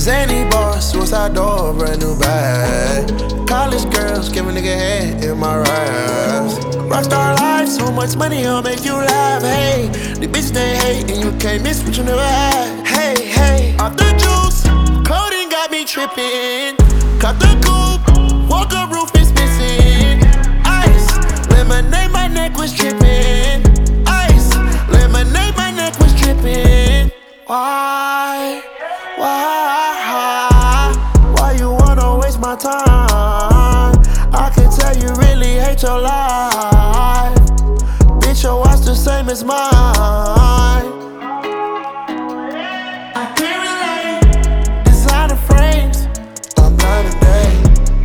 Zany boss, suicide door, brand new bag. College girls, give a nigga head in my raps. Rockstar life, so much money, I'll make you laugh. Hey, the bitch they hate, and you can't miss what you never had. Hey, hey, off the juice, coding got me tripping. Cut the coupe, walker roof is missing. Ice, lemonade, my neck was dripping. Ice, lemonade, my neck was dripping. Why you wanna waste my time? I can tell you really hate your life. Bitch, your watch the same as mine. I can't relate. Designer frames, I'm not a day.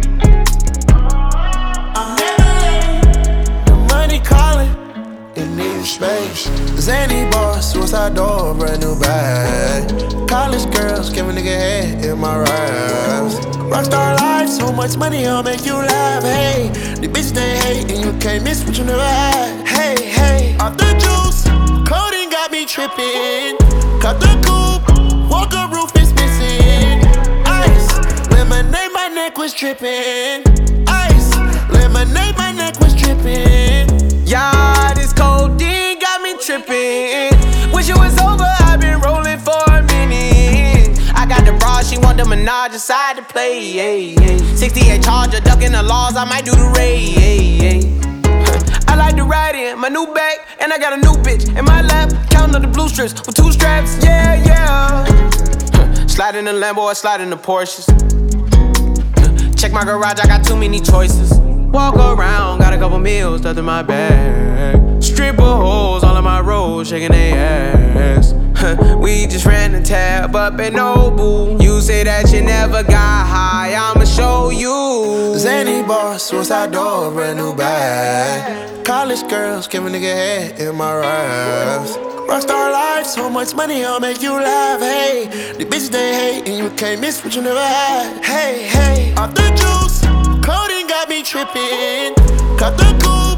I'm never late. The money calling, it needs space. Zany boss, suicide door, brand new bag. College girls, give a nigga head in my raps. Rockstar life, so much money, I'll make you laugh. Hey, the bitch they hate, and you can't miss what you never had. Hey, hey, off the juice, coding got me tripping. Cut the coupe, walker roof is missing. Ice, lemonade, my neck was dripping. Ice, lemonade, my neck was dripping. Yeah, this codeine got me tripping. Wish it was over, I've been rolling for a minute. I got the bra, she want the Minaj inside to play. 68 Charger, ducking the laws, I might do the raid. I like to ride in my new bag, and I got a new bitch in my lap. Counting up the blue strips with 2 straps, yeah. Slide in the Lambo or slide in the Porsches. Check my garage, I got too many choices. Walk around, got a couple meals stuffed in my bag. Stripper hoes all on my road, shaking their ass. We just ran the tab up at Nobu. You say that you never got high, I'ma show you. Zany boss, suicide door, brand new bag. College girls, give a nigga head in my raps. Rockstar life, so much money, I'll make you laugh. Hey, the bitch they hate, and you can't miss what you never had. Hey, hey, off the juice, coding got me tripping. Cut the coupe,